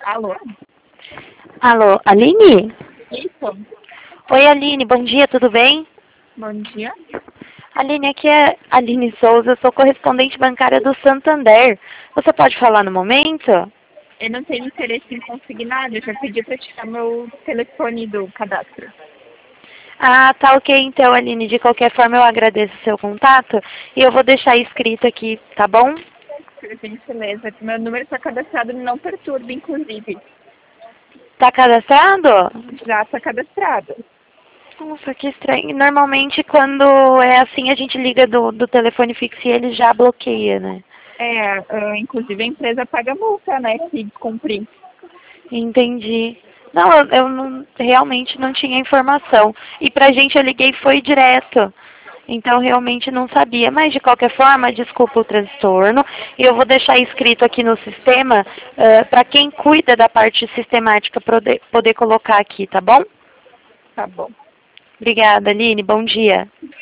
Alô? Alô, Aline? Isso. Oi, Aline, bom dia, tudo bem? Bom dia. Aline, aqui é Aline Souza, sou correspondente bancária do Santander. Você pode falar no momento? Eu não tenho interesse em conseguir nada. Eu já pedi para tirar meu telefone do cadastro. Ah, tá ok então, Aline. De qualquer forma, eu agradeço o seu contato e eu vou deixar escrito aqui, tá bom? Por gentileza. Meu número está cadastrado no Não Perturbe, inclusive. Tá cadastrado? Já está cadastrado. Nossa, que estranho. Normalmente, quando é assim, a gente liga do telefone fixo e ele já bloqueia, né? Inclusive a empresa paga multa, né, se descumprir. Entendi. Não, eu realmente não tinha informação. E pra gente eu liguei foi direto. Então realmente não sabia. Mas de qualquer forma, desculpa o transtorno. E eu vou deixar escrito aqui no sistema para quem cuida da parte sistemática poder colocar aqui, tá bom? Tá bom. Obrigada, Aline. Bom dia.